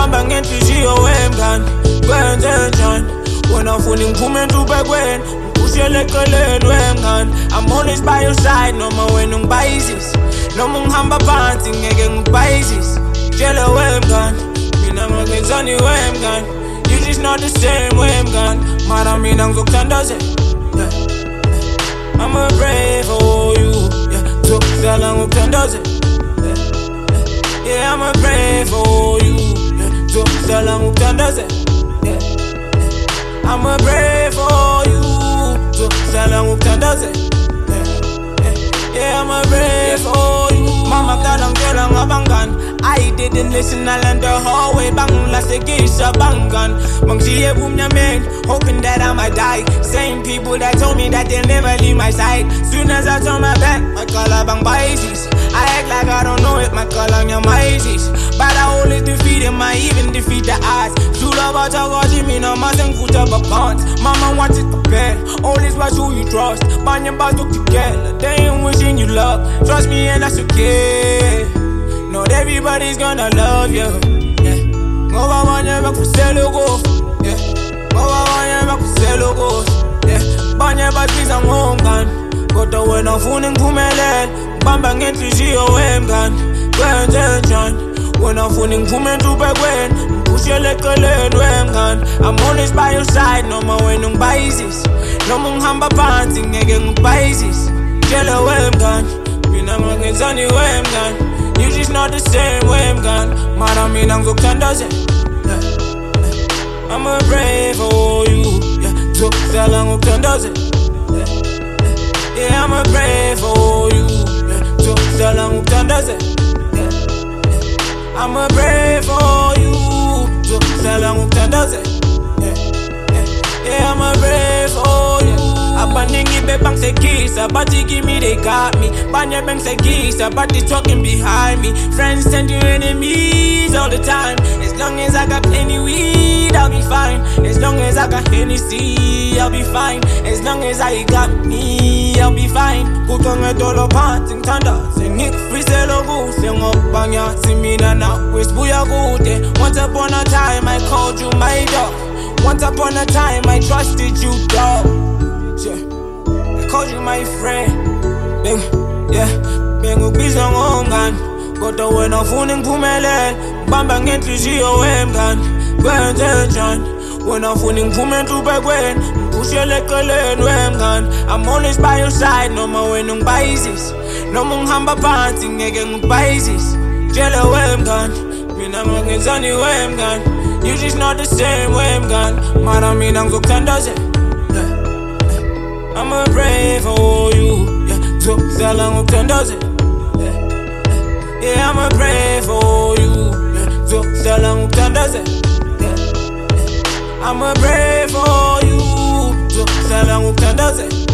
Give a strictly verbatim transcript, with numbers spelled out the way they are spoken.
Bamba ngenhliziyo wemngani kwenze njani wena ufuna ngiphume ntubekweni ngikushiye eceleni wemngani I'm always by your side noma wena ungibayizisa noma ngihamba phansi ngeke ngikubayizisa tshela wemngani mina ngingenzani wemngani you just not the same wemngani mara mina ngizokuthandazela yeah. I'm a brave for you yeah. Zokudlala ngokuthandazela yeah. Yeah, I'm a brave for you yeah. Zokudlala ngokuthandazela yeah. I'm a brave for you zokudlala ngokuthandazela yeah. Yeah, I'm a brave for you mama kudala ngitshela ngabangani I didn't listen, I learned the hard way bangilahlekisa bangani bangishiye ebumnyameni hoping that I might die same people that told me that they'll never leave my side soon as I turn my back makala bangibayizisa I act like I don't know it makala ngiyamayizisa but I always defeat him I even defeat the odds Sula bathakothi mina mase ngifutha abaphansi mama wanted to bed always watch who you trust banye bazokujikela they ain't wishing you luck trust me and that's okay not everybody's gonna love you yeah. Ngoba banye bakufisela ukufa yeah. Ngoba banye bakufisela ukufa yeah. Banye bazibiza ngomngani kodwa wena ufuna ngiphumelele ngibamba ngenhliziyo wemngani kwenze njani wena ufuna ngiphume ntubekweni ngikushiye eceleni wemngani I'm always by your side noma wena ungibayizisa noma ngihamba phansi ngeke ngikubayizisa tshela wemngani mina ngingenzani wemngani you just not the same wemngani mara mina ngizokuthandazela yeah. I'm a brave for you yeah. Zokudlala ngokuthandazela yeah. Yeah, I'm a brave for you yeah. Zokudlala ngokuthandazela yeah. I'm a brave for you zokudlala ngokuthandazela yeah. Yeah, I'm a brave for you abaningi bebangihlekisa bathi kimi they got me banye bengihlekisa but they talking behind me friends turn to enemies all the time as long as I got plenty weed I'll be fine as long as I got Hennessy I'll be fine as long as I got me I'll be fine kuthwa ngedolo phansi ngithandaze ngikufisela okuhle ngoba ngiyazi mina nawe sibuya kude once upon a time I called you my dog once upon a time I trusted you dog yeah. I called you my friend Beng, yeah bengikubiza ngomngani kodwa wena ufuna ngiphumelele ngibamba ngenhliziyo wemngani kwenze njani wena ufuna ngiphume ntubekweni ngikushiye eceleni wemngani I'm always by your side noma wena ungibayizisa noma ngihamba phansi ngeke ngikubayizisa tshela wemngani mina ngingenzani wemngani you just not the same wemngani mara mina ngizokuthandazela I'm a brave for you yeah. Zokudlala ngokuthandazela yeah. Yeah, I'm a brave for you yeah. Zokudlala ngokuthandazela yeah. I'm a brave for you zokudlala ngokuthandazela